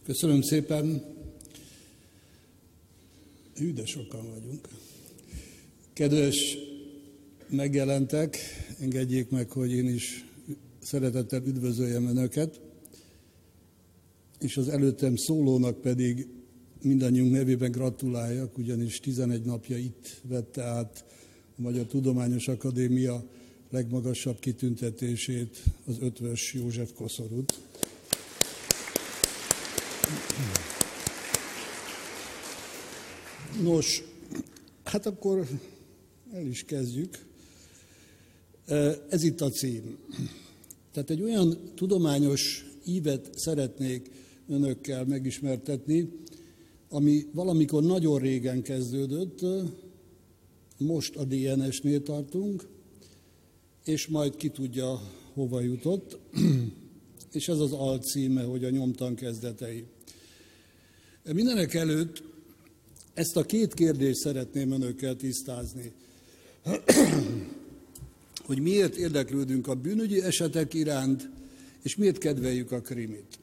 Köszönöm szépen. Hű, de sokan vagyunk. Kedves megjelentek, engedjék meg, hogy én is szeretettel üdvözöljem Önöket, és az előttem szólónak pedig mindannyiunk nevében gratuláljak, ugyanis 11 napja itt vette át a Magyar Tudományos Akadémia legmagasabb kitüntetését, az Eötvös József koszorút. Nos, hát akkor el is kezdjük. Ez itt a cím. Tehát egy olyan tudományos ívet szeretnék Önökkel megismertetni, ami valamikor nagyon régen kezdődött, most a DNS-nél tartunk, és majd ki tudja, hova jutott, és ez az alcíme, hogy a nyomtan kezdetei. Mindenek előtt ezt a két kérdést szeretném Önökkel tisztázni, hogy miért érdeklődünk a bűnügyi esetek iránt, és miért kedveljük a krimit.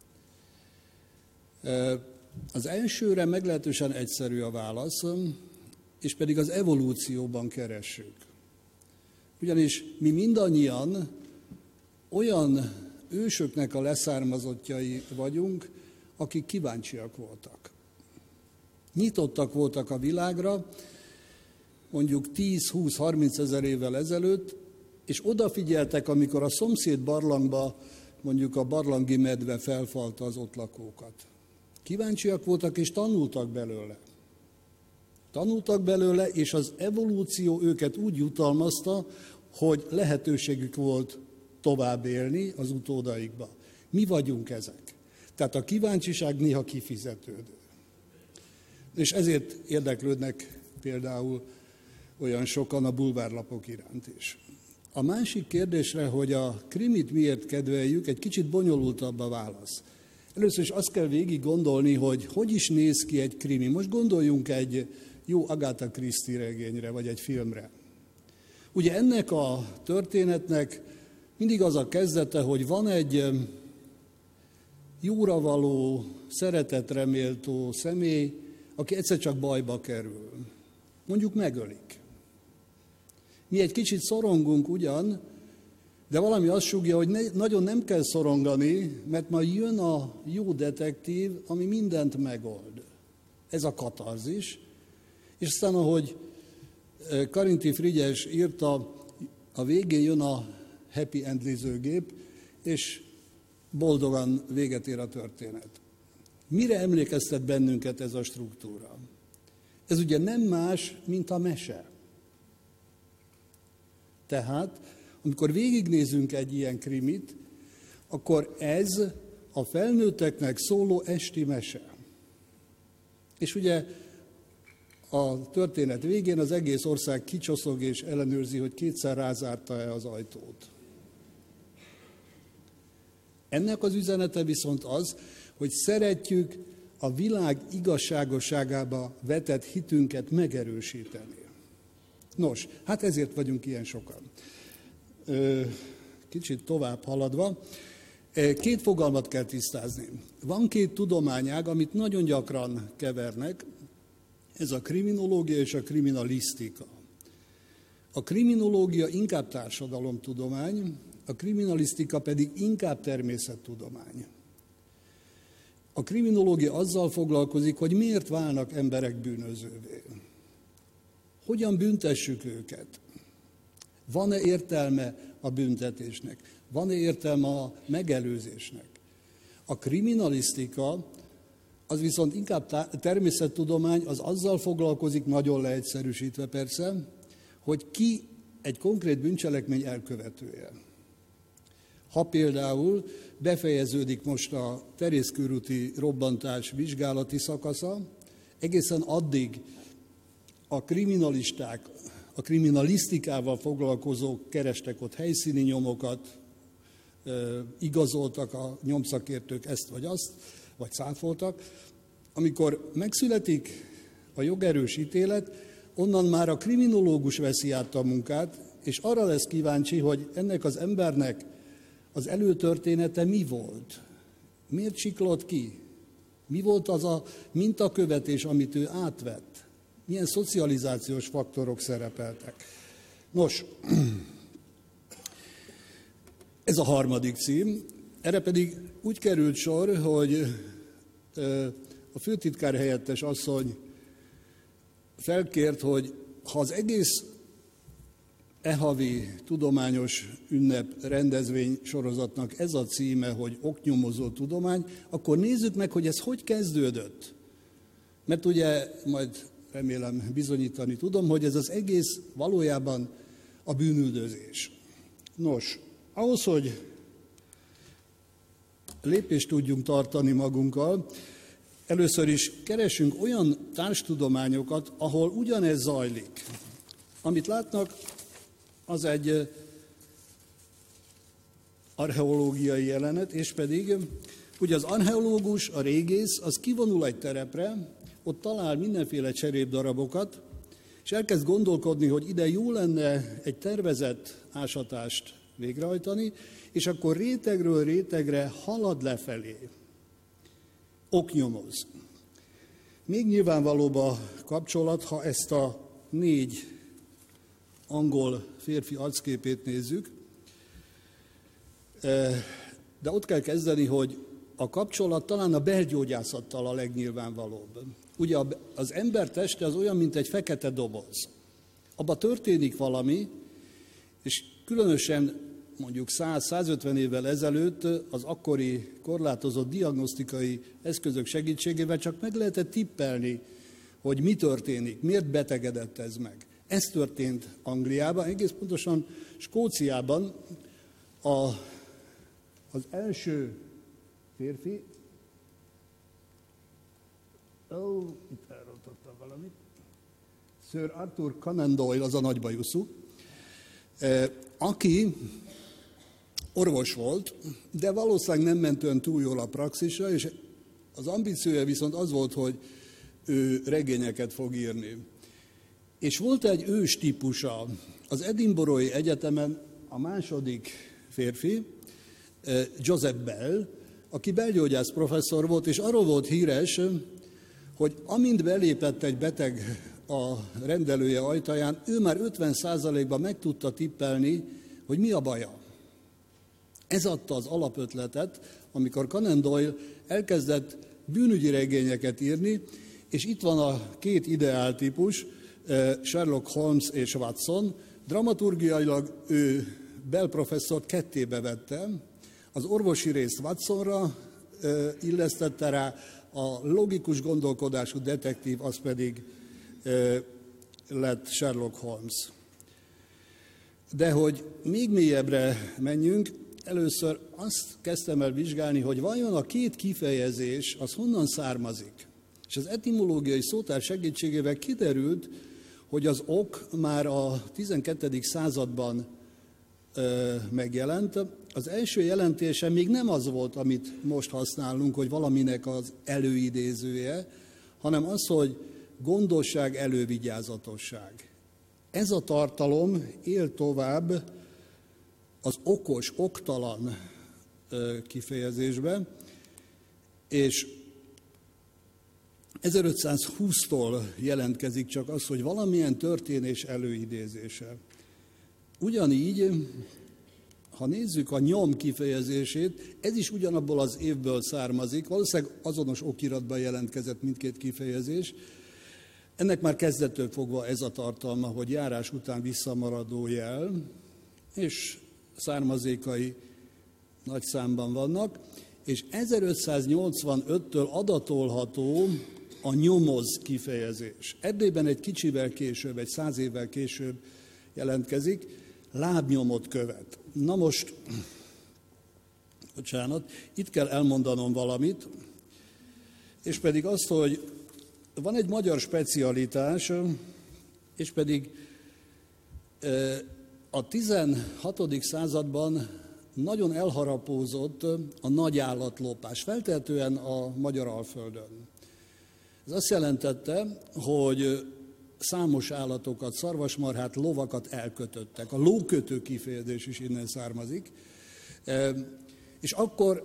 Az elsőre meglehetősen egyszerű a válasz, és pedig az evolúcióban keressük. Ugyanis mi mindannyian olyan ősöknek a leszármazottjai vagyunk, akik kíváncsiak voltak. Nyitottak voltak a világra, mondjuk 10-20-30 ezer évvel ezelőtt, és odafigyeltek, amikor a szomszéd barlangba mondjuk a barlangi medve felfalta az ott lakókat. Kíváncsiak voltak és tanultak belőle. Tanultak belőle, és az evolúció őket úgy jutalmazta, hogy lehetőségük volt tovább élni az utódaikba. Mi vagyunk ezek. Tehát a kíváncsiság néha kifizetődő. És ezért érdeklődnek például olyan sokan a bulvárlapok iránt is. A másik kérdésre, hogy a krimit miért kedveljük, egy kicsit bonyolultabb a válasz. Először is azt kell végig gondolni, hogy is néz ki egy krimi. Most gondoljunk egy jó Agatha Christie regényre, vagy egy filmre. Ugye ennek a történetnek mindig az a kezdete, hogy van egy jóra való, szeretetre méltó személy, aki egyszer csak bajba kerül. Mondjuk megölik. Mi egy kicsit szorongunk ugyan, de valami azt sugja, hogy nagyon nem kell szorongani, mert majd jön a jó detektív, ami mindent megold. Ez a katarzis. És aztán, ahogy Karinti Frigyes írta, a végén jön a happy endlizőgép, és boldogan véget ér a történet. Mire emlékeztet bennünket ez a struktúra? Ez ugye nem más, mint a mese. Tehát, amikor végignézünk egy ilyen krimit, akkor ez a felnőtteknek szóló esti mese. És ugye a történet végén az egész ország kicsoszog és ellenőrzi, hogy kétszer rázárta-e az ajtót. Ennek az üzenete viszont az, hogy szeretjük a világ igazságosságába vetett hitünket megerősíteni. Nos, hát ezért vagyunk ilyen sokan. Kicsit tovább haladva, két fogalmat kell tisztázni. Van két tudományág, amit nagyon gyakran kevernek, ez a kriminológia és a kriminalisztika. A kriminológia inkább társadalomtudomány, a kriminalisztika pedig inkább természettudomány. A kriminológia azzal foglalkozik, hogy miért válnak emberek bűnözővé. Hogyan büntessük őket? Van-e értelme a büntetésnek? Van-e értelme a megelőzésnek? A kriminalisztika az viszont inkább természettudomány, az azzal foglalkozik, nagyon leegyszerűsítve persze, hogy ki egy konkrét bűncselekmény elkövetője. Ha például befejeződik most a Terészkörúti robbantás vizsgálati szakasza, egészen addig a kriminalisták, a kriminalisztikával foglalkozók kerestek ott helyszíni nyomokat, igazoltak a nyomszakértők ezt vagy azt, vagy cáfoltak. Amikor megszületik a jogerős ítélet, onnan már a kriminológus veszi át a munkát, és arra lesz kíváncsi, hogy ennek az embernek az előtörténete mi volt? Miért siklott ki? Mi volt az a mintakövetés, amit ő átvett? Milyen szocializációs faktorok szerepeltek? Nos, ez a harmadik cím, erre pedig úgy került sor, hogy a főtitkár helyettes asszony felkért, hogy ha az egész havi tudományos ünnep rendezvény sorozatnak ez a címe, hogy oknyomozó tudomány, akkor nézzük meg, hogy ez hogy kezdődött. Mert ugye majd remélem bizonyítani tudom, hogy ez az egész valójában a bűnüldözés. Nos, ahhoz, hogy lépést tudjunk tartani magunkkal, először is keresünk olyan társtudományokat, ahol ugyanez zajlik. Amit látnak, az egy archeológiai jelenet, és pedig ugye az archeológus, a régész, az kivonul egy terepre, ott talál mindenféle cserépdarabokat, és elkezd gondolkodni, hogy ide jó lenne egy tervezett ásatást végrehajtani, és akkor rétegről rétegre halad lefelé, oknyomoz. Még nyilvánvalóbb a kapcsolat, ha ezt a 4 angol férfi arcképét nézzük, de ott kell kezdeni, hogy a kapcsolat talán a belgyógyászattal a legnyilvánvalóbb. Ugye az ember teste az olyan, mint egy fekete doboz. Abba történik valami, és különösen mondjuk 100-150 évvel ezelőtt az akkori korlátozott diagnosztikai eszközök segítségével csak meg lehetett tippelni, hogy mi történik, miért betegedett ez meg. Ez történt Angliában, egész pontosan Skóciában az első férfi, itt elrontottam valamit, Sir Arthur Conan Doyle, az a nagybajuszú, aki orvos volt, de valószínűleg nem ment olyan túl jól a praxisra, és az ambíciója viszont az volt, hogy ő regényeket fog írni. És volt egy ős típusa az Edinburghi Egyetemen, a második férfi, Joseph Bell, aki belgyógyász professzor volt, és arról volt híres, hogy amint belépett egy beteg a rendelője ajtaján, ő már 50%-ban meg tudta tippelni, hogy mi a baja. Ez adta az alapötletet, amikor Conan Doyle elkezdett bűnügyi regényeket írni, és itt van a 2 ideáltípus, Sherlock Holmes és Watson. Dramaturgiailag ő Bell professzort kettébe vette, az orvosi részt Watsonra illesztette rá, a logikus gondolkodású detektív az pedig lett Sherlock Holmes. De hogy még mélyebbre menjünk, először azt kezdtem el vizsgálni, hogy vajon a 2 kifejezés az honnan származik. És az etimológiai szótár segítségével kiderült, hogy az ok már a 12. században megjelent. Az első jelentése még nem az volt, amit most használunk, hogy valaminek az előidézője, hanem az, hogy gondosság, elővigyázatosság. Ez a tartalom él tovább az okos, oktalan kifejezésbe, és 1520-tól jelentkezik csak az, hogy valamilyen történés előidézése. Ugyanígy, ha nézzük a nyom kifejezését, ez is ugyanabból az évből származik, valószínűleg azonos okiratban jelentkezett mindkét kifejezés. Ennek már kezdettől fogva ez a tartalma, hogy járás után visszamaradó jel, és származékai nagy számban vannak, és 1585-től adatolható a nyomoz kifejezés. Erdélyben egy kicsivel később, egy 100 évvel később jelentkezik, lábnyomot követ. Na most, bocsánat, itt kell elmondanom valamit, és pedig azt, hogy van egy magyar specialitás, és pedig a 16. században nagyon elharapózott a nagyállatlopás, feltehetően a magyar Alföldön. Ez azt jelentette, hogy számos állatokat, szarvasmarhát, lovakat elkötöttek. A lókötő kifejezés is innen származik. És akkor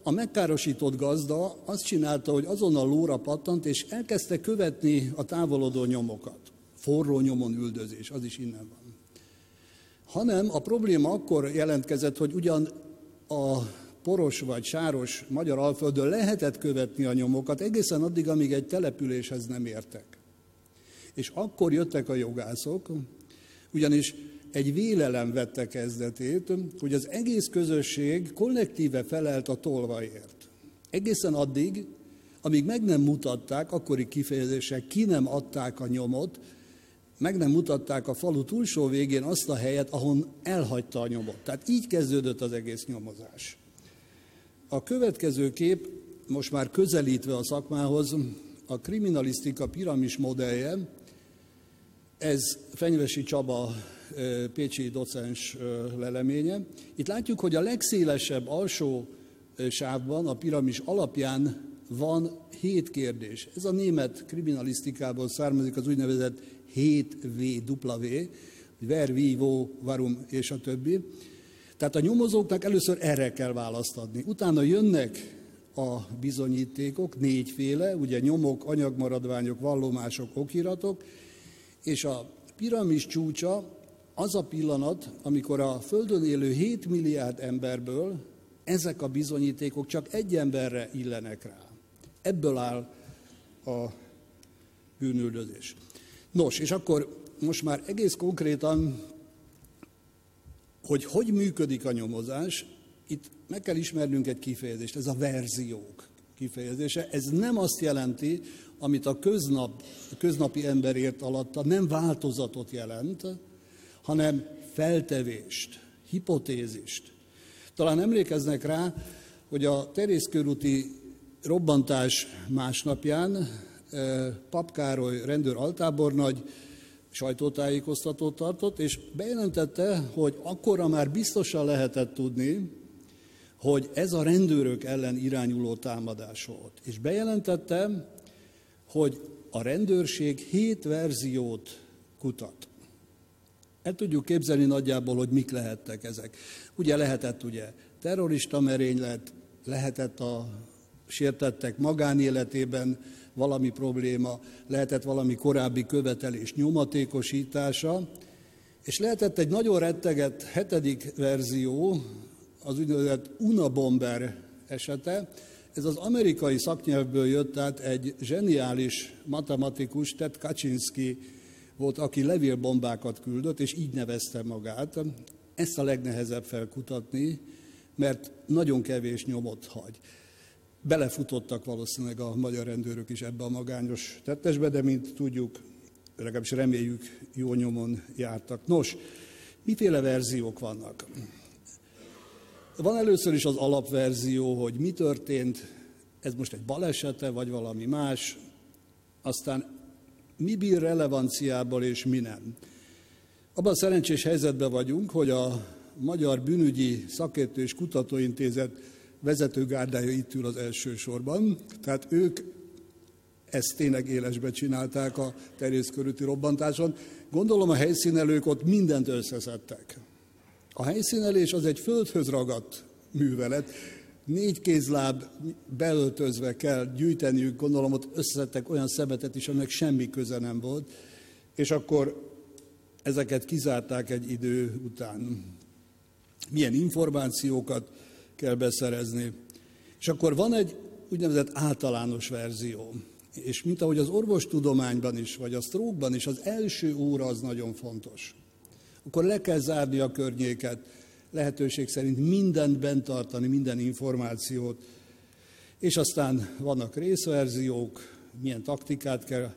a megkárosított gazda azt csinálta, hogy azonnal lóra pattant, és elkezdte követni a távolodó nyomokat. Forró nyomon üldözés, az is innen van. Hanem a probléma akkor jelentkezett, hogy ugyan a poros vagy sáros magyar Alföldön lehetett követni a nyomokat egészen addig, amíg egy településhez nem értek. És akkor jöttek a jogászok, ugyanis egy vélelem vette kezdetét, hogy az egész közösség kollektíve felelt a tolvajért. Egészen addig, amíg meg nem mutatták, akkori kifejezések ki nem adták a nyomot, meg nem mutatták a falu túlsó végén azt a helyet, ahol elhagyta a nyomot. Tehát így kezdődött az egész nyomozás. A következő kép, most már közelítve a szakmához, a kriminalisztika piramis modellje, ez Fenyvesi Csaba pécsi docens leleménye. Itt látjuk, hogy a legszélesebb alsó sávban, a piramis alapján van 7 kérdés. Ez a német kriminalisztikából származik, az úgynevezett 7W, ver, wie, wo, warum és a többi. Tehát a nyomozóknak először erre kell választ adni. Utána jönnek a bizonyítékok, 4-féle, ugye nyomok, anyagmaradványok, vallomások, okiratok, és a piramis csúcsa az a pillanat, amikor a Földön élő 7 milliárd emberből ezek a bizonyítékok csak egy emberre illenek rá. Ebből áll a bűnüldözés. Nos, és akkor most már egész konkrétan, hogy működik a nyomozás, itt meg kell ismernünk egy kifejezést, ez a verziók kifejezése. Ez nem azt jelenti, amit a köznapi ember ért alatta, nem változatot jelent, hanem feltevést, hipotézist. Talán emlékeznek rá, hogy a Terészkörúti robbantás másnapján Pap Károly rendőr altábornagy sajtótájékoztatót tartott, és bejelentette, hogy akkorra már biztosan lehetett tudni, hogy ez a rendőrök ellen irányuló támadás volt. És bejelentette, hogy a rendőrség 7 verziót kutat. El tudjuk képzelni nagyjából, hogy mik lehettek ezek. Ugye lehetett terrorista merénylet, lehetett a sértettek magánéletében valami probléma, lehetett valami korábbi követelés nyomatékosítása, és lehetett egy nagyon rettegett 7. verzió, az úgynevezett Unabomber esete. Ez az amerikai szaknyelvből jött, tehát egy zseniális matematikus, Ted Kaczynski volt, aki levélbombákat küldött, és így nevezte magát. Ezt a legnehezebb felkutatni, mert nagyon kevés nyomot hagy. Belefutottak valószínűleg a magyar rendőrök is ebbe a magányos tettesbe, de mint tudjuk, legalábbis reméljük, jó nyomon jártak. Nos, miféle verziók vannak? Van először is az alapverzió, hogy mi történt, ez most egy balesete, vagy valami más, aztán mi bír relevanciából és mi nem. Abban a szerencsés helyzetben vagyunk, hogy a Magyar Bűnügyi Szakértő és Kutatóintézet vezetőgárdája itt ül az első sorban, tehát ők ezt tényleg élesbe csinálták a Terészkörúti robbantáson. Gondolom a helyszínelők ott mindent összeszedtek. A helyszínelés az egy földhöz ragadt művelet, 4 kézláb beöltözve kell gyűjteniük, gondolom ott összeszedtek olyan szemetet is, aminek semmi köze nem volt, és akkor ezeket kizárták egy idő után. Milyen információkat kell beszerezni. És akkor van egy úgynevezett általános verzió. És mint ahogy az orvostudományban is, vagy a stroke-ban is, az első óra az nagyon fontos. Akkor le kell zárni a környéket, lehetőség szerint mindent bent tartani, minden információt. És aztán vannak részverziók, milyen taktikát kell.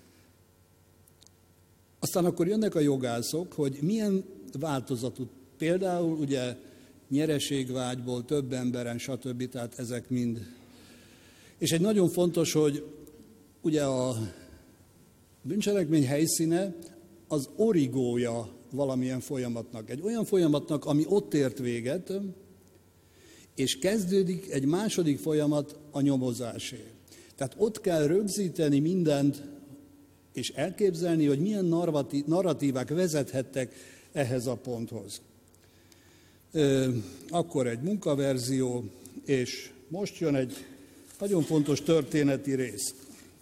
Aztán akkor jönnek a jogászok, hogy milyen változatot, például ugye nyereségvágyból, több emberen, stb. Tehát ezek mind. És egy nagyon fontos, hogy ugye a bűncselekmény helyszíne az origója valamilyen folyamatnak. Egy olyan folyamatnak, ami ott ért véget, és kezdődik egy második folyamat, a nyomozásé. Tehát ott kell rögzíteni mindent, és elképzelni, hogy milyen narratívák vezethettek ehhez a ponthoz. Akkor egy munkaverzió, és most jön egy nagyon fontos történeti rész.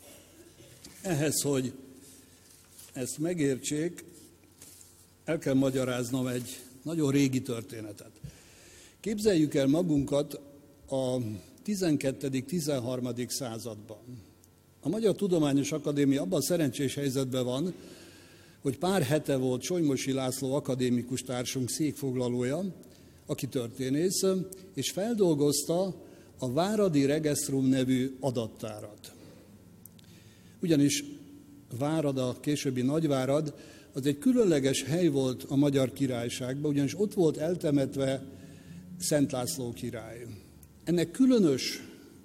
Ehhez, hogy ezt megértsék, el kell magyaráznom egy nagyon régi történetet. Képzeljük el magunkat a 12.-13. században. A Magyar Tudományos Akadémia abban szerencsés helyzetben van, hogy pár hete volt Solymosi László akadémikus társunk székfoglalója, aki történész, és feldolgozta a Váradi Regestrum nevű adattárat. Ugyanis Várad, a későbbi Nagyvárad, az egy különleges hely volt a Magyar Királyságban, ugyanis ott volt eltemetve Szent László király. Ennek különös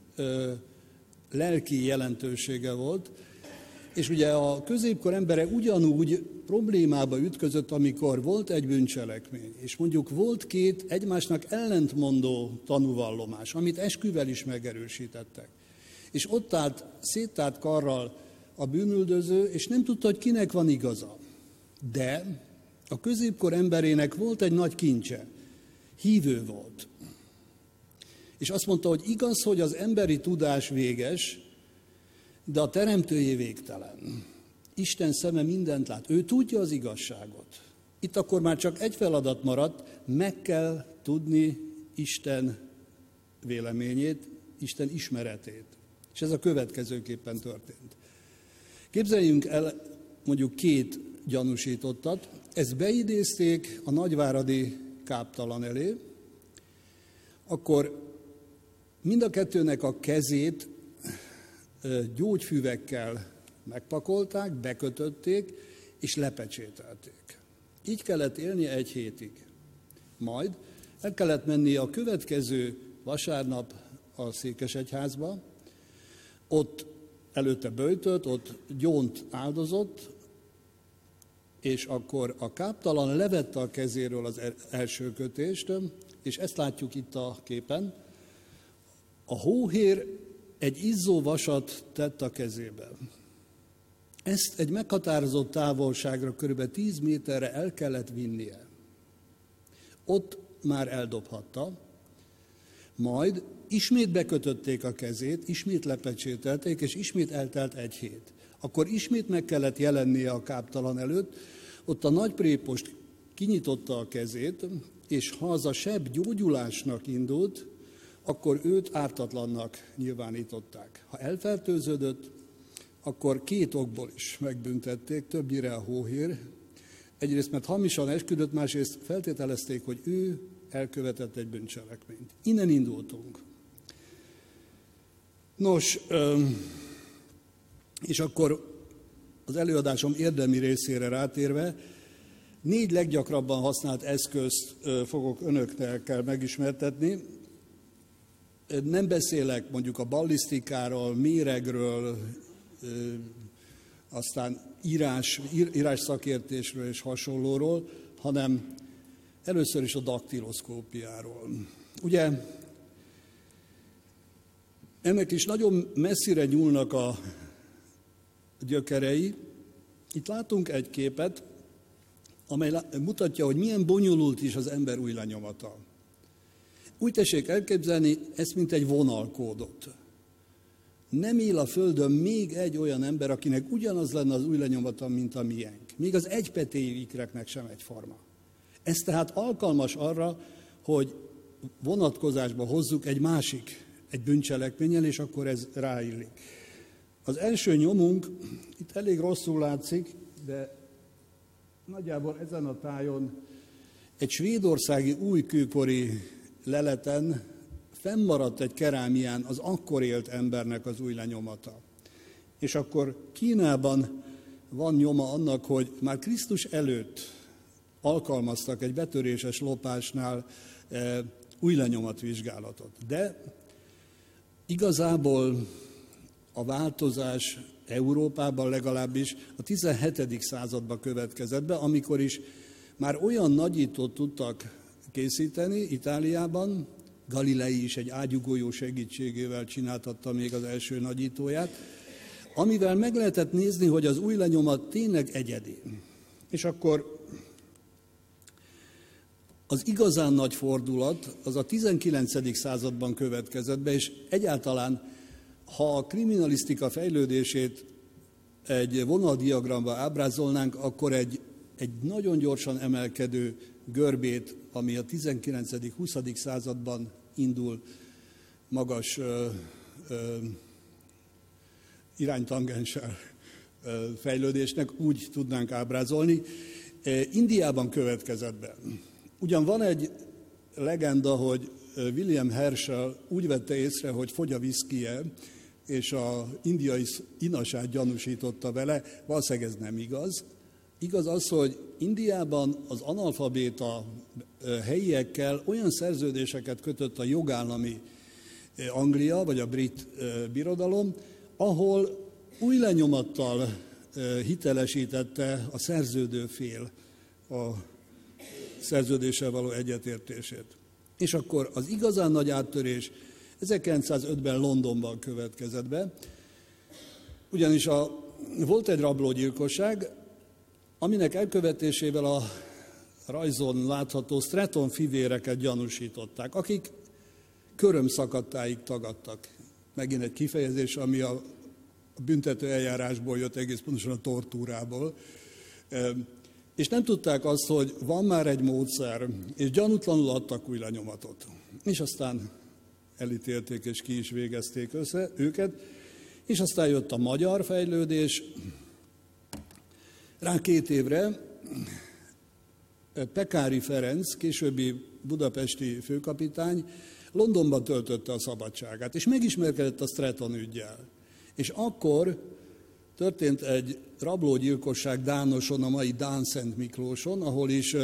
lelki jelentősége volt, és ugye a középkor embere ugyanúgy problémába ütközött, amikor volt egy bűncselekmény, és mondjuk volt két egymásnak ellentmondó tanúvallomás, amit esküvel is megerősítettek. És ott állt, széttárt karral a bűnüldöző, és nem tudta, hogy kinek van igaza. De a középkor emberének volt egy nagy kincse, hívő volt. És azt mondta, hogy igaz, hogy az emberi tudás véges, de a teremtőjé végtelen. Isten szeme mindent lát, ő tudja az igazságot. Itt akkor már csak egy feladat maradt, meg kell tudni Isten véleményét, Isten ismeretét. És ez a következőképpen történt. Képzeljünk el mondjuk két gyanúsítottat, ezt beidézték a nagyváradi káptalan elé, akkor mind a kettőnek a kezét gyógyfüvekkel megpakolták, bekötötték és lepecsételték. Így kellett élni egy hétig. Majd el kellett menni a következő vasárnap a Székesegyházba, ott előtte böjtölt, ott gyónt áldozott, és akkor a káptalan levette a kezéről az első kötést, és ezt látjuk itt a képen. A hóhér egy izzó vasat tett a kezébe. Ezt egy meghatározott távolságra, kb. 10 méterre el kellett vinnie. Ott már eldobhatta, majd ismét bekötötték a kezét, ismét lepecsételték, és ismét eltelt egy hét. Akkor ismét meg kellett jelennie a káptalan előtt, ott a nagyprépost kinyitotta a kezét, és ha az a seb gyógyulásnak indult, akkor őt ártatlannak nyilvánították. Ha elfertőződött, akkor két okból is megbüntették, többnyire a hóhér. Egyrészt, mert hamisan esküdött, másrészt feltételezték, hogy ő elkövetett egy bűncselekményt. Innen indultunk. Nos, és akkor az előadásom érdemi részére rátérve, 4 leggyakrabban használt eszközt fogok önökkel megismertetni. Nem beszélek mondjuk a ballisztikáról, méregről, aztán írás szakértésről és hasonlóról, hanem először is a daktiloszkópiáról. Ugye ennek is nagyon messzire nyúlnak a gyökerei. Itt látunk egy képet, amely mutatja, hogy milyen bonyolult is az ember ujjlenyomata. Úgy tessék elképzelni, ezt mint egy vonalkódot. Nem él a Földön még egy olyan ember, akinek ugyanaz lenne az ujjlenyomata, mint a miénk. Még az egypetéjű ikreknek sem egyforma. Ez tehát alkalmas arra, hogy vonatkozásba hozzuk egy bűncselekménnyel, és akkor ez ráillik. Az első nyomunk, itt elég rosszul látszik, de nagyjából ezen a tájon egy svédországi újkőkori leleten fennmaradt egy kerámián az akkor élt embernek az ujjlenyomata. És akkor Kínában van nyoma annak, hogy már Krisztus előtt alkalmaztak egy betöréses lopásnál ujjlenyomatvizsgálatot. De igazából a változás Európában legalábbis a 17. században következett be, amikor is már olyan nagyítót tudtak készíteni Itáliában, Galilei is egy ágyúgolyó segítségével csináltatta még az első nagyítóját, amivel meg lehetett nézni, hogy az ujjlenyomat tényleg egyedi. És akkor Az igazán nagy fordulat az a 19. században következett be, és egyáltalán, ha a kriminalisztika fejlődését egy vonaldiagramba ábrázolnánk, akkor egy nagyon gyorsan emelkedő görbét, ami a 19.-20. században indul magas iránytangenssel fejlődésnek, úgy tudnánk ábrázolni. Indiában következett be. Ugyan van egy legenda, hogy William Herschel úgy vette észre, hogy fogy a viszkije, és az indiai inasát gyanúsította vele, valószínűleg ez nem igaz. Igaz az, hogy Indiában az analfabéta helyiekkel olyan szerződéseket kötött a jogállami Anglia, vagy a brit birodalom, ahol új lenyomattal hitelesítette a szerződő fél a szerződéssel való egyetértését. És akkor az igazán nagy áttörés 1905-ben Londonban következett be, ugyanis volt egy rablógyilkosság, aminek elkövetésével a rajzon látható Stratton fivéreket gyanúsították, akik körömszakadtáig tagadtak. Megint egy kifejezés, ami a büntető eljárásból jött, egész pontosan a tortúrából. És nem tudták azt, hogy van már egy módszer, és gyanútlanul adtak új lenyomatot. És aztán elítélték, és ki is végezték össze őket. És aztán jött a magyar fejlődés. Rá 2 évre Pekári Ferenc, későbbi budapesti főkapitány, Londonban töltötte a szabadságát, és megismerkedett a Stratton üggyel. És akkor történt egy rablógyilkosság Dánoson, a mai Dán-Szent Miklóson, ahol is,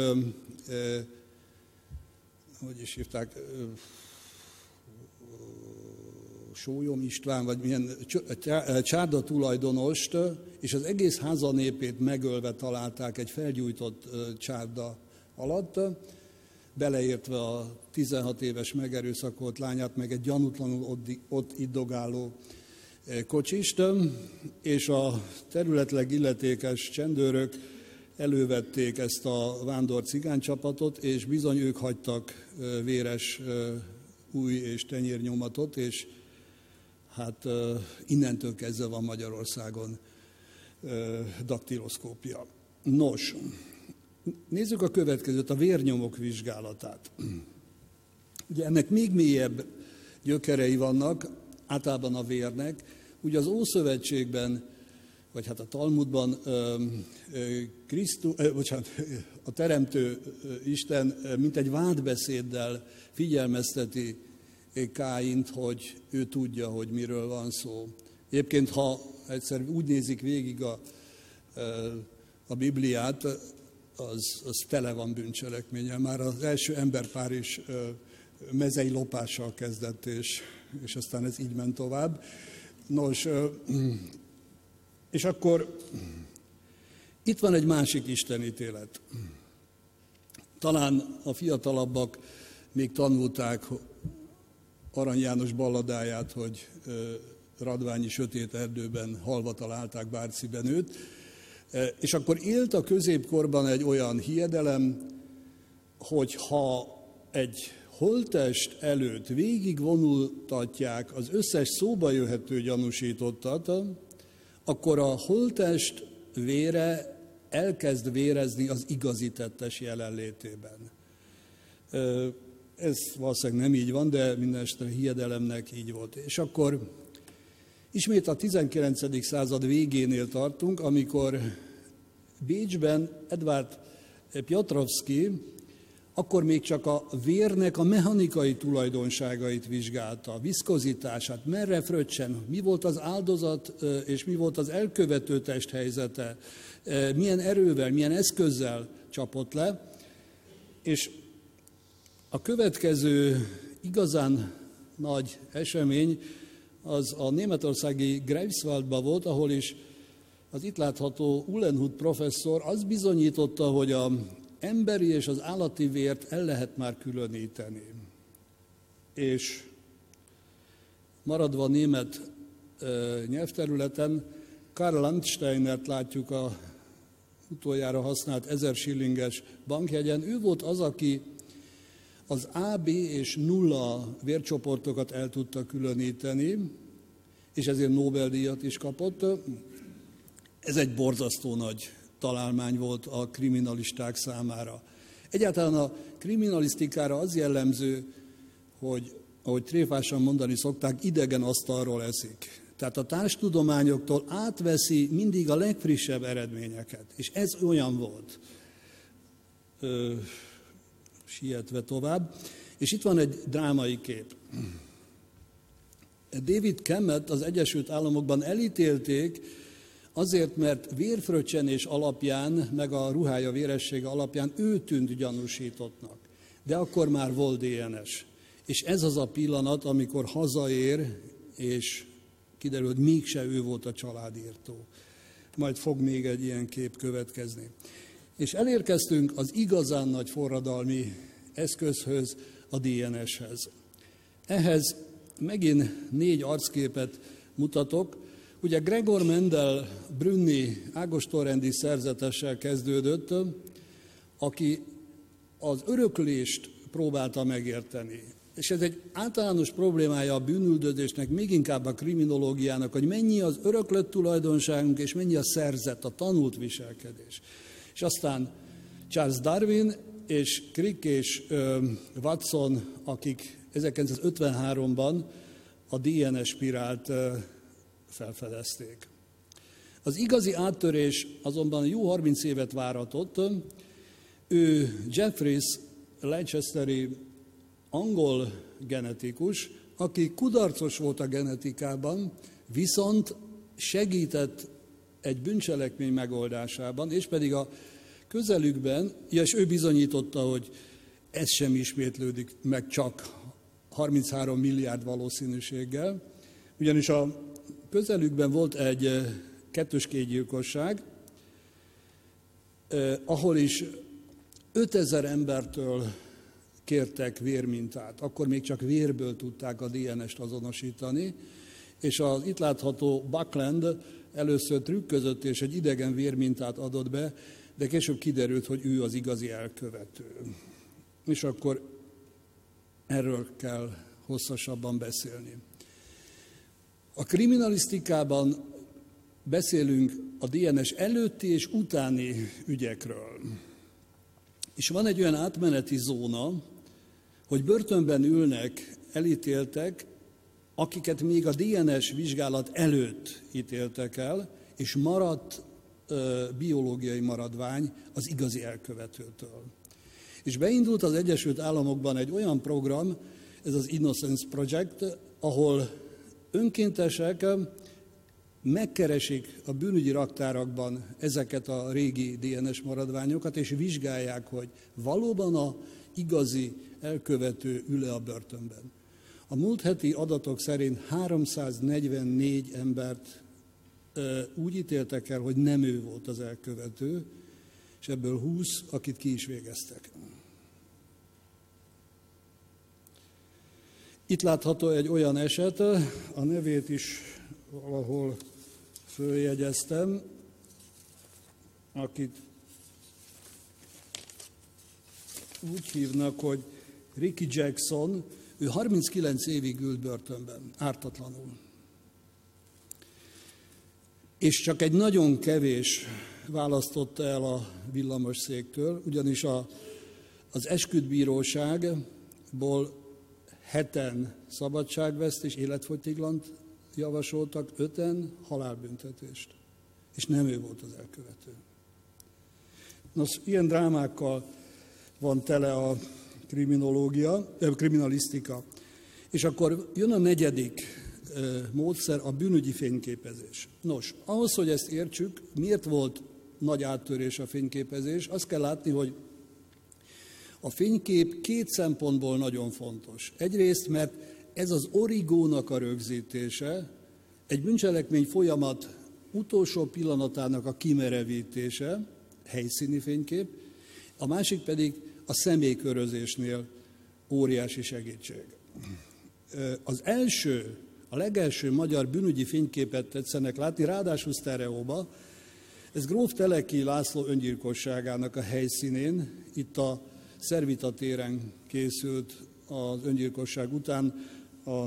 hogy is hívták, Sólyom István, vagy milyen csárda tulajdonost, és az egész háza népét megölve találták egy felgyújtott csárda alatt, beleértve a 16 éves megerőszakolt lányát, meg egy gyanútlanul ott iddogáló kocsist, és a területileg illetékes csendőrök elővették ezt a vándor cigánycsapatot, és bizony ők hagytak véres új és tenyérnyomatot, és hát innentől kezdve van Magyarországon daktiloszkópia. Nos, nézzük a következőt, a vérnyomok vizsgálatát. Ugye ennek még mélyebb gyökerei vannak, általában a vérnek. Ugye az Ószövetségben, vagy hát a Talmudban a Teremtő Isten mint egy vádbeszéddel figyelmezteti Káint, hogy ő tudja, hogy miről van szó. Egyébként, ha egyszer úgy nézik végig a Bibliát, az tele van bűncselekménnyel. Már az első emberpár is mezei lopással kezdett, és aztán ez így ment tovább. Nos, és akkor itt van egy másik istenítélet. Talán a fiatalabbak még tanulták Arany János balladáját, hogy radványi sötét erdőben halva találták Bárciben őt. És akkor élt a középkorban egy olyan hiedelem, hogy ha egy holttest előtt végigvonultatják az összes szóba jöhető gyanúsítottat, akkor a holttest vére elkezd vérezni az igazi tettes jelenlétében. Ez valószínűleg nem így van, de mindenesetre hiedelemnek így volt. És akkor ismét a 19. század végénél tartunk, amikor Bécsben Edvard Piotrowski akkor még csak a vérnek a mechanikai tulajdonságait vizsgálta, a viszkozitását, merre fröccsen, mi volt az áldozat és mi volt az elkövető test helyzete, milyen erővel, milyen eszközzel csapott le, és a következő igazán nagy esemény az a németországi Greifswaldban volt, ahol is az itt látható Uhlenhuth professzor azt bizonyította, hogy az emberi és az állati vért el lehet már különíteni. És maradva a német nyelvterületen, Karl Landsteinert látjuk a utoljára használt 1000 shillinges bankjegyen. Ő volt az, aki az AB és nulla vércsoportokat el tudta különíteni, és ezért Nobel-díjat is kapott. Ez egy borzasztó nagy találmány volt a kriminalisták számára. Egyáltalán a kriminalisztikára az jellemző, hogy, ahogy tréfásan mondani szokták, idegen asztalról eszik. Tehát a társtudományoktól átveszi mindig a legfrissebb eredményeket. És ez olyan volt. Sietve tovább. És itt van egy drámai kép. David Camet az Egyesült Államokban elítélték azért, mert vérfröccsenés alapján, meg a ruhája véressége alapján ő tűnt gyanúsítottnak. De akkor már volt DNS. És ez az a pillanat, amikor hazaér, és kiderül, hogy mégse ő volt a családírtó. Majd fog még egy ilyen kép következni. És elérkeztünk az igazán nagy forradalmi eszközhöz, a DNS-hez. Ehhez megint 4 arcképet mutatok. Ugye Gregor Mendel brünni ágostonrendi szerzetessel kezdődött, aki az öröklést próbálta megérteni. És ez egy általános problémája a bűnüldözésnek, még inkább a kriminológiának, hogy mennyi az öröklött tulajdonságunk, és mennyi a szerzett, a tanult viselkedés. És aztán Charles Darwin és Crick és Watson, akik 1953-ban a DNS spirált felfedezték. Az igazi áttörés azonban jó 30 évet váratott. Ő Jeffries Leicesteri angol genetikus, aki kudarcos volt a genetikában, viszont segített egy bűncselekmény megoldásában, és pedig a közelükben, és ő bizonyította, hogy ez sem ismétlődik meg csak 33 milliárd valószínűséggel, ugyanis a közelükben volt egy kettőskégyilkosság, ahol is 5000 embertől kértek vérmintát. Akkor még csak vérből tudták a DNS-t azonosítani, és az itt látható Buckland először trükközött és egy idegen vérmintát adott be, de később kiderült, hogy ő az igazi elkövető. És akkor erről kell hosszasabban beszélni. A kriminalisztikában beszélünk a DNS előtti és utáni ügyekről. És van egy olyan átmeneti zóna, hogy börtönben ülnek elítéltek, akiket még a DNS vizsgálat előtt ítéltek el, és maradt biológiai maradvány az igazi elkövetőtől. És beindult az Egyesült Államokban egy olyan program, ez az Innocence Project, ahol önkéntesek megkeresik a bűnügyi raktárakban ezeket a régi DNS maradványokat, és vizsgálják, hogy valóban a igazi elkövető ül-e a börtönben. A múlt heti adatok szerint 344 embert úgy ítéltek el, hogy nem ő volt az elkövető, és ebből 20, akit ki is végeztek. Itt látható egy olyan eset, a nevét is valahol följegyeztem, akit úgy hívnak, hogy Ricky Jackson, ő 39 évig ült börtönben, ártatlanul. És csak egy nagyon kevés választotta el a villamosszéktől, ugyanis az esküdtbíróságból 7-en szabadságvesztés, életfogytiglant javasoltak, 5-en halálbüntetést. És nem ő volt az elkövető. Nos, ilyen drámákkal van tele a kriminalisztika. És akkor jön a 4. módszer, a bűnügyi fényképezés. Nos, ahhoz, hogy ezt értsük, miért volt nagy áttörés a fényképezés, azt kell látni, hogy a fénykép 2 szempontból nagyon fontos. Egyrészt, mert ez az origónak a rögzítése, egy bűncselekmény folyamat utolsó pillanatának a kimerevítése, helyszíni fénykép, a másik pedig a személykörözésnél óriási segítség. A legelső magyar bűnügyi fényképet tetszenek látni, ráadásul sztereóba, ez gróf Teleki László öngyilkosságának a helyszínén, itt a Szervita téren készült az öngyilkosság után. A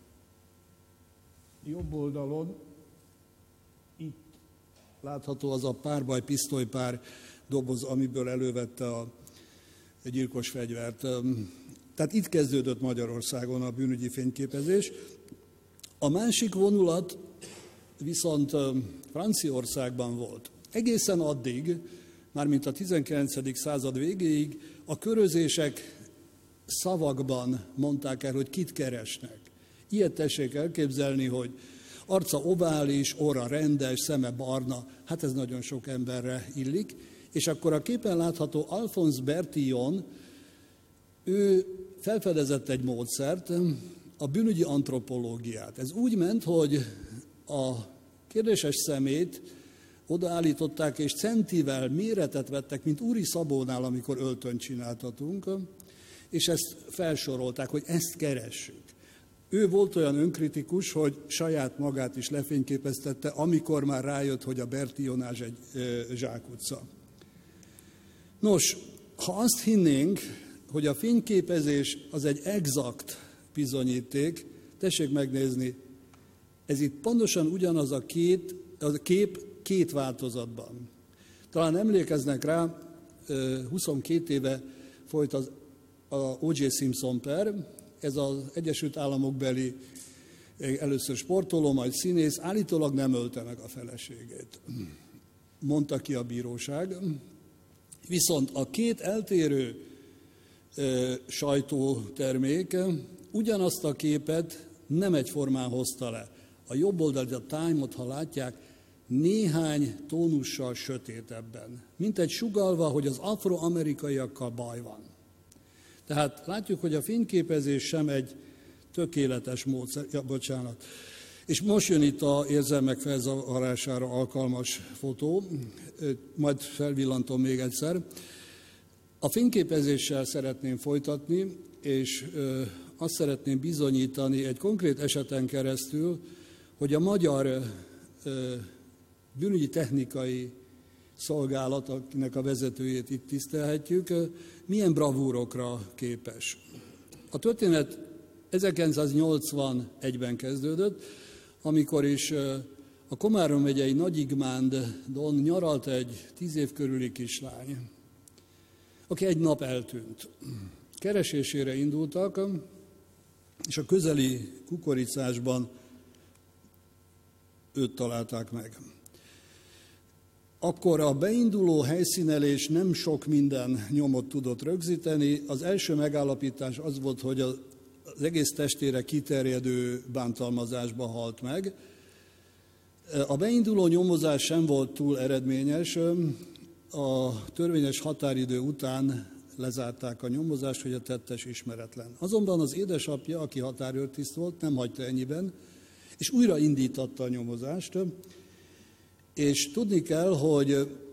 jobb oldalon itt látható az a párbaj pisztolypár doboz, amiből elővette a gyilkos fegyvert. Tehát itt kezdődött Magyarországon a bűnügyi fényképezés. A másik vonulat viszont Franciaországban volt. Egészen addig, mármint a 19. század végéig a körözések szavakban mondták el, hogy kit keresnek. Ilyet tessék elképzelni, hogy arca ovális, orra rendes, szeme barna, hát ez nagyon sok emberre illik. És akkor a képen látható Alphonse Bertillon, ő felfedezett egy módszert, a bűnügyi antropológiát. Ez úgy ment, hogy a kérdéses szemét odaállították, és centivel méretet vettek, mint Úri Szabónál, amikor öltönyt csináltatunk, és ezt felsorolták, hogy ezt keressük. Ő volt olyan önkritikus, hogy saját magát is lefényképeztette, amikor már rájött, hogy a Bertillonázs egy zsákutca. Nos, ha azt hinnénk, hogy a fényképezés az egy exakt bizonyíték, tessék megnézni, ez itt pontosan ugyanaz a kép két változatban. Talán emlékeznek rá, 22 éve folyt az O.J. Simpson per, ez az Egyesült Államokbeli először sportoló, majd színész, állítólag nem ölte meg a feleségét, mondta ki a bíróság. Viszont a két eltérő sajtótermék ugyanazt a képet nem egyformán hozta le. A jobb oldalt, a Time-ot, ha látják, néhány tónussal sötétebben, mint egy sugallva, hogy az afroamerikaiakkal baj van. Tehát látjuk, hogy a fényképezés sem egy tökéletes módszer, bocsánat. És most jön itt az érzelmek felzavarására alkalmas fotó, majd felvillantom még egyszer. A fényképezéssel szeretném folytatni, és azt szeretném bizonyítani egy konkrét eseten keresztül, hogy a magyar bűnügyi technikai szolgálat, akinek a vezetőjét itt tisztelhetjük, milyen bravúrokra képes. A történet 1981-ben kezdődött, amikor is a Komárom megyei Nagyigmándon nyaralt egy 10 év körüli kislány, aki egy nap eltűnt. Keresésére indultak, és a közeli kukoricásban őt találták meg. Akkor a beinduló helyszínelés nem sok minden nyomot tudott rögzíteni. Az első megállapítás az volt, hogy az egész testére kiterjedő bántalmazásba halt meg. A beinduló nyomozás sem volt túl eredményes. A törvényes határidő után lezárták a nyomozást, hogy a tettes ismeretlen. Azonban az édesapja, aki határőrtiszt volt, nem hagyta ennyiben, és újra indította a nyomozást. És tudni kell, hogy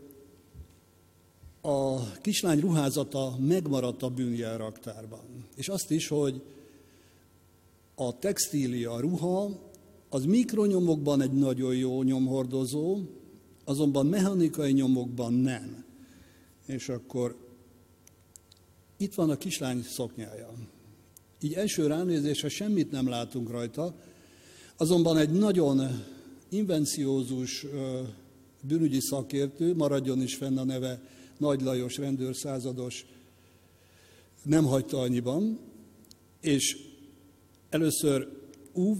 a kislány ruházata megmaradt a bűnjelraktárban. És azt is, hogy a textília, a ruha, az mikronyomokban egy nagyon jó nyomhordozó, azonban mechanikai nyomokban nem. És akkor itt van a kislány szoknyája. Így első ránézésre semmit nem látunk rajta, azonban egy nagyon invenciózus bűnügyi szakértő, maradjon is fenn a neve, Nagy Lajos rendőrszázados, nem hagyta annyiban, és először UV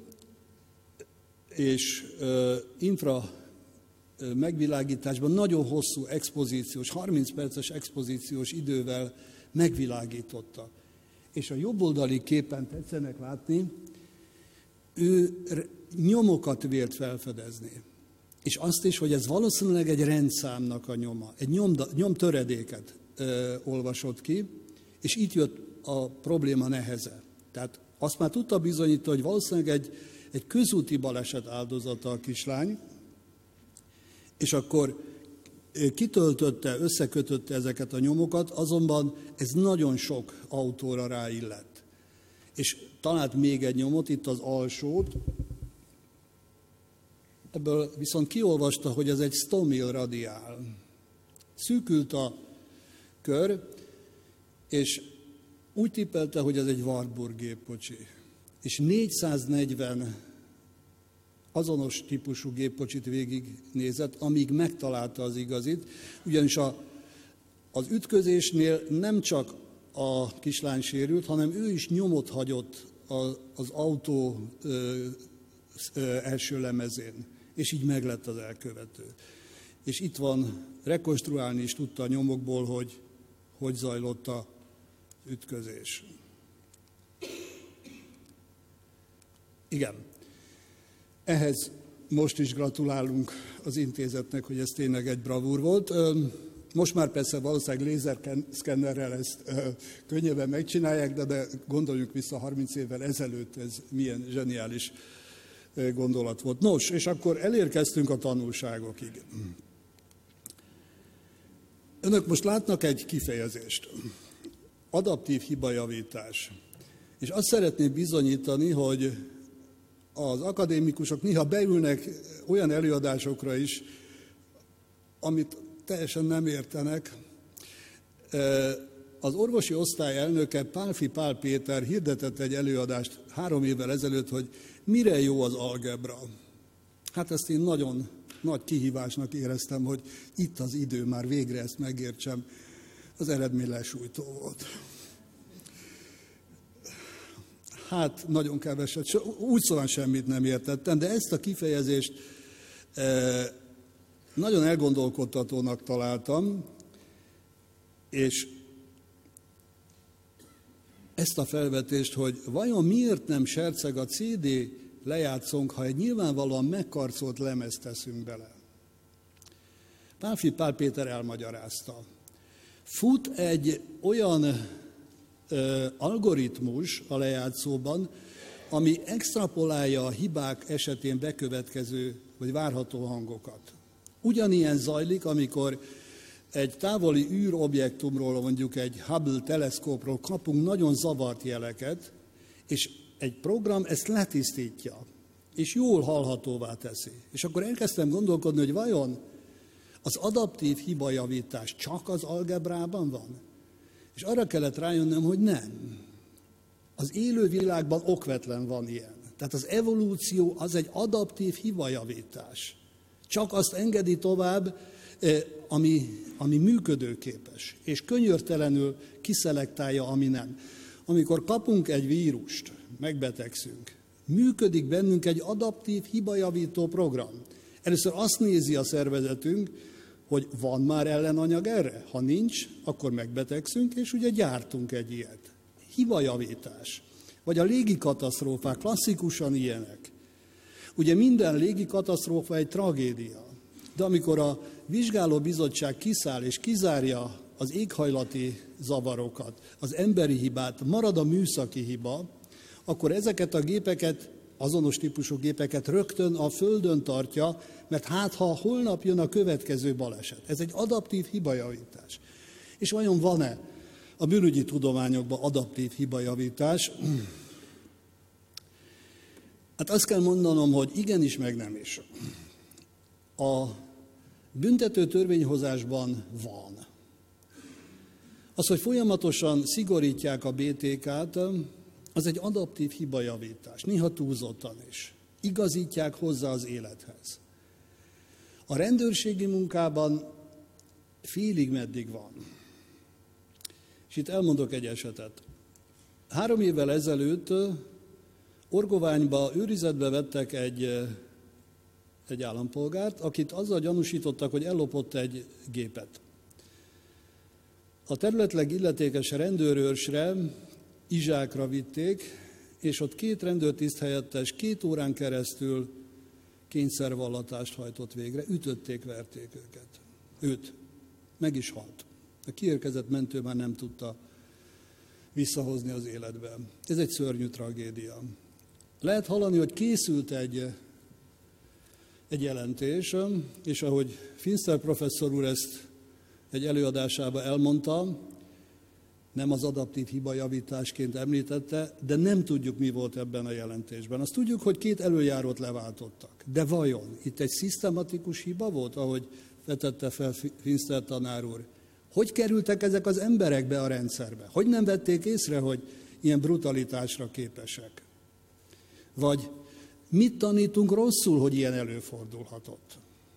és infra megvilágításban nagyon hosszú expozíciós, 30 perces expozíciós idővel megvilágította. És a jobboldali képen tetszenek látni, ő nyomokat vélt felfedezni. És azt is, hogy ez valószínűleg egy rendszámnak a nyoma, egy nyomtöredéket olvasott ki, és itt jött a probléma neheze. Tehát azt már tudta bizonyítani, hogy valószínűleg egy közúti baleset áldozata a kislány, és akkor kitöltötte, összekötötte ezeket a nyomokat, azonban ez nagyon sok autóra ráillett. És talált még egy nyomot, itt az alsót, ebből viszont kiolvasta, hogy ez egy stomil radiál. Szűkült a kör, és úgy tippelte, hogy ez egy Wartburg gépkocsi. És 440 azonos típusú gépkocsit végignézett, amíg megtalálta az igazit, ugyanis az ütközésnél nem csak a kislány sérült, hanem ő is nyomot hagyott az autó első lemezén, és így meglett az elkövető. És itt van, rekonstruálni is tudta a nyomokból, hogy zajlott az ütközés. Igen, ehhez most is gratulálunk az intézetnek, hogy ez tényleg egy bravúr volt. Most már persze valószínűleg lézerszkennerrel ezt könnyebben megcsinálják, de gondoljuk vissza 30 évvel ezelőtt, ez milyen zseniális gondolat volt. Nos, és akkor elérkeztünk a tanulságokig. Önök most látnak egy kifejezést, adaptív hibajavítás. És azt szeretném bizonyítani, hogy az akadémikusok néha beülnek olyan előadásokra is, amit teljesen nem értenek. Az orvosi osztály elnöke Pálffy Pál Péter hirdetett egy előadást 3 évvel ezelőtt, hogy mire jó az algebra. Hát ezt én nagyon nagy kihívásnak éreztem, hogy itt az idő, már végre ezt megértsem. Az eredmény lesújtó volt. Hát nagyon keveset, úgy szóval semmit nem értettem, de ezt a kifejezést nagyon elgondolkodtatónak találtam, és ezt a felvetést, hogy vajon miért nem serceg a CD lejátszónk, ha egy nyilvánvalóan megkarcolt lemezt teszünk bele. Pálffy Pál Péter elmagyarázta. Fut egy olyan algoritmus a lejátszóban, ami extrapolálja a hibák esetén bekövetkező vagy várható hangokat. Ugyanilyen zajlik, amikor egy távoli űrobjektumról, mondjuk egy Hubble teleszkópról kapunk nagyon zavart jeleket, és egy program ezt letisztítja, és jól hallhatóvá teszi. És akkor elkezdtem gondolkodni, hogy vajon az adaptív hibajavítás csak az algebrában van? És arra kellett rájönnöm, hogy nem. Az élő világban okvetlen van ilyen. Tehát az evolúció az egy adaptív hibajavítás. Csak azt engedi tovább, ami működőképes, és könyörtelenül kiszelektálja, ami nem. Amikor kapunk egy vírust, megbetegszünk, működik bennünk egy adaptív hibajavító program. Először azt nézi a szervezetünk, hogy van már ellenanyag erre? Ha nincs, akkor megbetegszünk, és ugye gyártunk egy ilyet. Hibajavítás. Vagy a légikatasztrófák klasszikusan ilyenek. Ugye minden légikatasztrófa egy tragédia. De amikor a vizsgálóbizottság kiszáll és kizárja az éghajlati zavarokat, az emberi hibát, marad a műszaki hiba, akkor ezeket a gépeket, azonos típusú gépeket rögtön a földön tartja, mert hát ha holnap jön a következő baleset. Ez egy adaptív hibajavítás. És vajon van-e a bűnügyi tudományokban adaptív hibajavítás? Hát azt kell mondanom, hogy igenis, meg nem is. A büntető törvényhozásban van. Az, hogy folyamatosan szigorítják a BTK-t, az egy adaptív hibajavítás, néha túlzottan is. Igazítják hozzá az élethez. A rendőrségi munkában félig meddig van. És itt elmondok egy esetet. 3 évvel ezelőtt Orgoványba őrizetbe vettek egy állampolgárt, akit azzal gyanúsítottak, hogy ellopott egy gépet. A területileg illetékes rendőrőrsre, Izsákra vitték, és ott 2 rendőrtiszthelyettes 2 órán keresztül kényszervallatást hajtott végre, ütötték, verték őket. Őt. Meg is halt. A kiérkezett mentő már nem tudta visszahozni az életbe. Ez egy szörnyű tragédia. Lehet hallani, hogy készült egy jelentés, és ahogy Finster professzor úr ezt egy előadásában elmondta, nem az adaptív hibajavításként említette, de nem tudjuk, mi volt ebben a jelentésben. Azt tudjuk, hogy 2 elöljárót leváltottak. De vajon itt egy szisztematikus hiba volt, ahogy vetette fel Finster tanár úr? Hogy kerültek ezek az emberek be a rendszerbe? Hogy nem vették észre, hogy ilyen brutalitásra képesek? Vagy mit tanítunk rosszul, hogy ilyen előfordulhatott?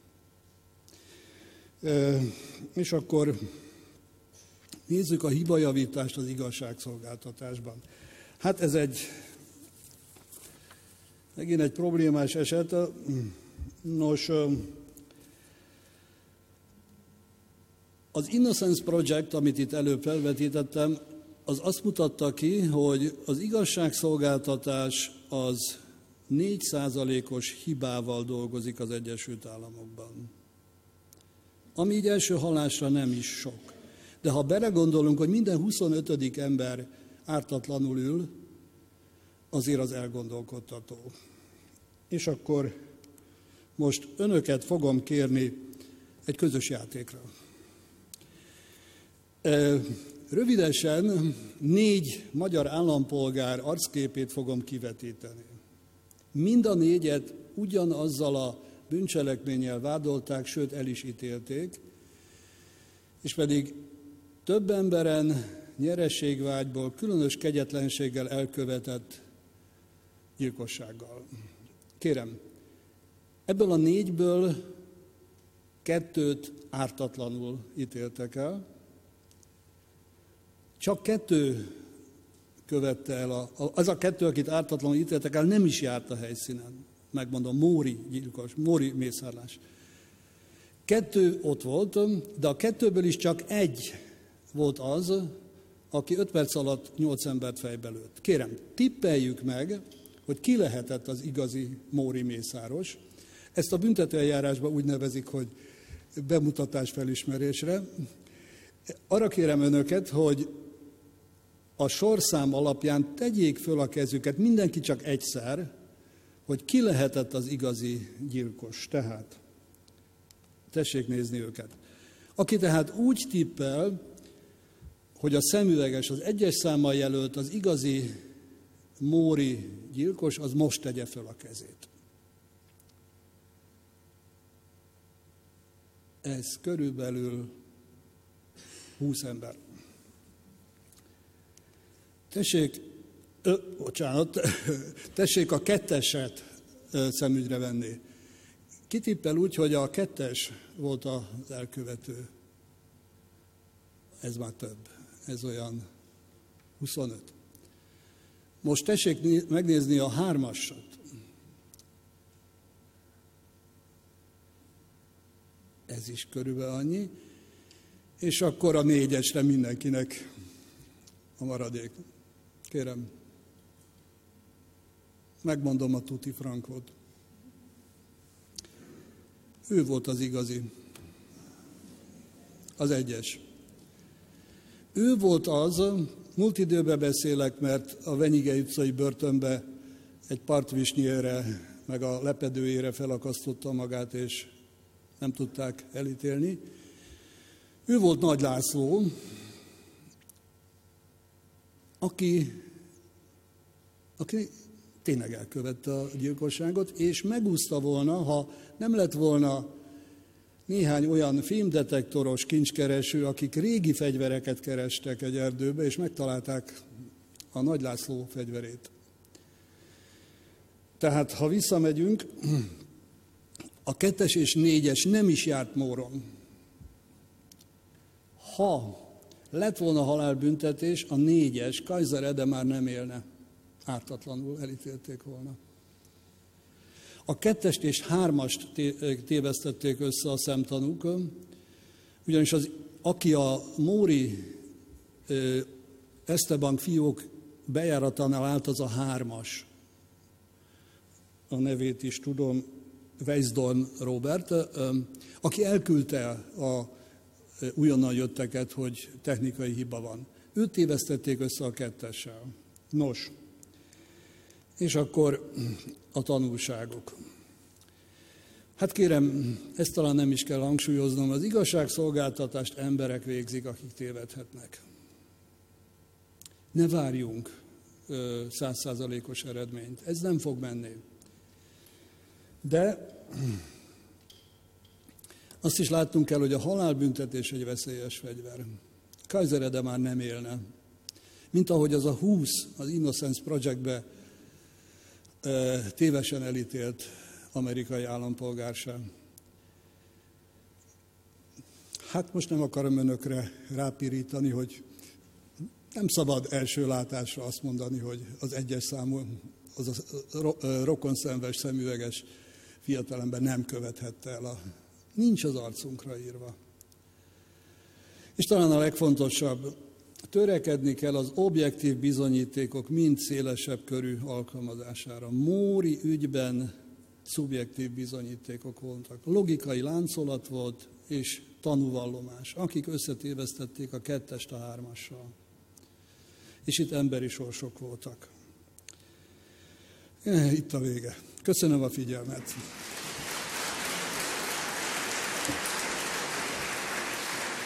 És akkor nézzük a hibajavítást az igazságszolgáltatásban. Hát ez megint egy problémás eset. Nos, az Innocence Project, amit itt előbb felvetítettem, az azt mutatta ki, hogy az igazságszolgáltatás az 4%-os hibával dolgozik az Egyesült Államokban. Ami így első hallásra nem is sok. De ha belegondolunk, hogy minden 25. ember ártatlanul ül, azért az elgondolkodtató. És akkor most önöket fogom kérni egy közös játékra. Rövidesen 4 magyar állampolgár arcképét fogom kivetíteni. Mind a 4-et ugyanazzal a bűncselekménnyel vádolták, sőt el is ítélték, és pedig több emberen nyereségvágyból, különös kegyetlenséggel elkövetett gyilkossággal. Kérem, ebből a 4-ből 2-t ártatlanul ítéltek el, csak 2 követte el, az a 2, akit ártatlanul ítéltek el, nem is járt a helyszínen. Megmondom, Móri mészárlás. 2 ott volt, de a 2-ből is csak 1 volt az, aki 5 perc alatt 8 embert fejbe lőtt. Kérem, tippeljük meg, hogy ki lehetett az igazi Móri mészáros. Ezt a büntetőeljárásban úgy nevezik, hogy bemutatás felismerésre. Arra kérem önöket, hogy a sorszám alapján tegyék föl a kezüket, mindenki csak egyszer, hogy ki lehetett az igazi gyilkos. Tehát, tessék nézni őket. Aki tehát úgy tippel, hogy a szemüveges, az 1-es számmal jelölt, az igazi Móri gyilkos, az most tegye föl a kezét. Ez körülbelül 20 ember. Tessék a 2-eset szemügyre venni. Ki tippel úgy, hogy a 2-es volt az elkövető? Ez már több. Ez olyan 25. Most tessék megnézni a 3-asat. Ez is körülbelül annyi. És akkor a 4-esre mindenkinek a maradék. Kérem, megmondom a tuti frankot. Ő volt az igazi, az 1-es. Ő volt az, múlt időben beszélek, mert a Venyigei utcai börtönbe egy partvisnyére, meg a lepedőjére felakasztotta magát, és nem tudták elítélni. Ő volt Nagy László, aki tényleg elkövette a gyilkosságot, és megúszta volna, ha nem lett volna néhány olyan fémdetektoros kincskereső, akik régi fegyvereket kerestek egy erdőbe, és megtalálták a Nagy László fegyverét. Tehát, ha visszamegyünk, a 2-es és 4-es nem is járt Móron. Ha lett volna halálbüntetés, a 4-es, Kaiser Ede már nem élne. Ártatlanul elítélték volna. A 2-est és 3-ast tévesztették össze a szemtanúk, ugyanis aki a Móri Esteban fiók bejáratánál állt, az a 3-as. A nevét is tudom, Weisdorn Robert, aki elküldte a újonnan jötteket, hogy technikai hiba van. Őt tévesztették össze a 2-essel. Nos, és akkor a tanulságok. Hát kérem, ezt talán nem is kell hangsúlyoznom, az igazságszolgáltatást emberek végzik, akik tévedhetnek. Ne várjunk 100%-os eredményt, ez nem fog menni. De Azt is láttunk kell, hogy a halálbüntetés egy veszélyes fegyver. Kaiser Ede már nem élne. Mint ahogy az a 20 az Innocence Projectbe tévesen elítélt amerikai állampolgár sem. Hát most nem akarom önökre rápirítani, hogy nem szabad első látásra azt mondani, hogy az egyes számú, az a rokonszenves szemüveges fiatalember nem követhette el. Nincs az arcunkra írva. És talán a legfontosabb, törekedni kell az objektív bizonyítékok mind szélesebb körű alkalmazására. Móri ügyben szubjektív bizonyítékok voltak. Logikai láncolat volt, és tanúvallomás, akik összetévesztették a 2-est a 3-assal. És itt emberi sorsok voltak. Itt a vége. Köszönöm a figyelmet.